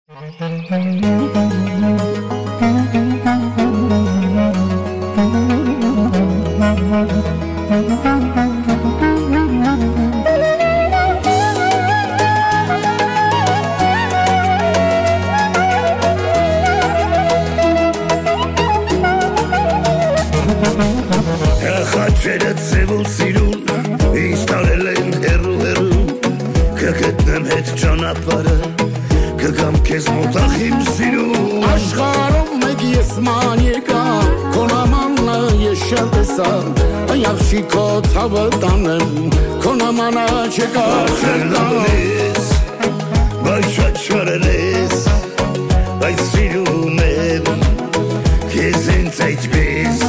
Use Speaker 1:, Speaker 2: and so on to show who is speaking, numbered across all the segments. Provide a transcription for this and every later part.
Speaker 1: Խաչերը ծևոլ սիրուն Ինձ տարել են հեռու հեռու Կգտնեմ հետ ճանապարհը Կգամ քեզ մոտ ախիմ սիրուն
Speaker 2: Աշխարհում մեկ ես ման եկա Քո նամանը ես շատ տեսա Այն աղջիկո ցավը տանեմ Քո նամանը չկա
Speaker 1: Ախելանես Բայց շատ շարել ես Բայց սիրում եմ Քեզ ինձ այդպես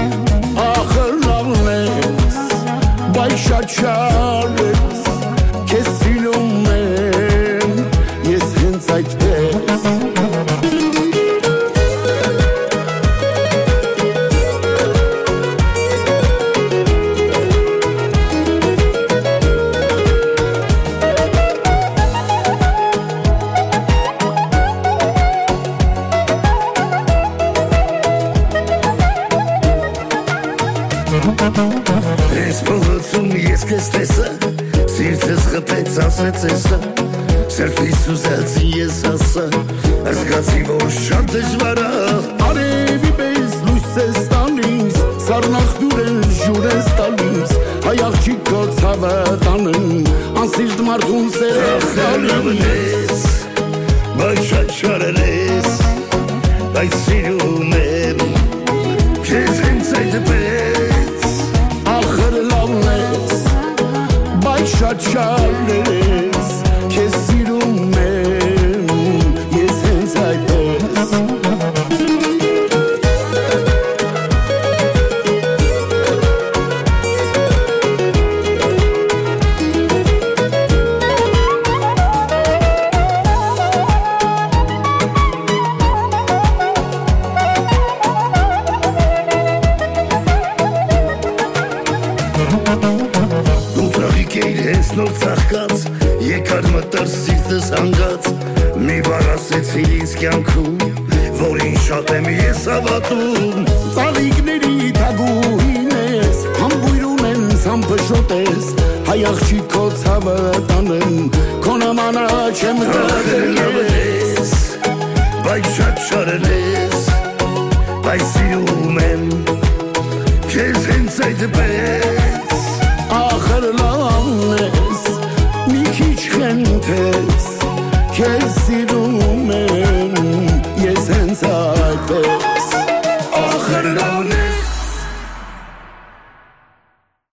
Speaker 2: Շատ շարեց, քեզ սիրում եմ, ես հենց այդպես
Speaker 1: Ես փողոցում ես քեզ տեսա Սիրտս խփեց ասեց էսա Սրտիս ուզեցի ես ասա Զգացի որ շատ դժվար է
Speaker 2: Արևի պես լույս ես տալիս Սառնախտուր են ջուր ես տալիս Հայ աղջիկո ցավը տանեմ Անսիրտ մարդուն սեր
Speaker 1: Խելանես Բայց շատ շարել ես Բայց սիրում եմ Քեզ հենց այդպես
Speaker 2: Շատ շարեց, քեզ սիրում եմ, ես հենց այդպես
Speaker 1: Նոր ծաղկած, եկար մտար սիրտս հանգած Մի բառ ասեցի ինձ կյանքում, որին շատ եմ ես հավատում
Speaker 2: Ծաղիկների թագուհին ես, համբույր ունեն սամպշոտ ես Հայ աղջիկո ցավը տանեմ, քո նմանա չեմ
Speaker 1: գտել Բայց շատ շարել ես, բայց սիրում եմ Քեզ հենց այդպես
Speaker 2: Ախր լավն ես, մի քիչ խենթես Քեզ սիրում եմ, ես հենց այդպես
Speaker 1: Ախր լավն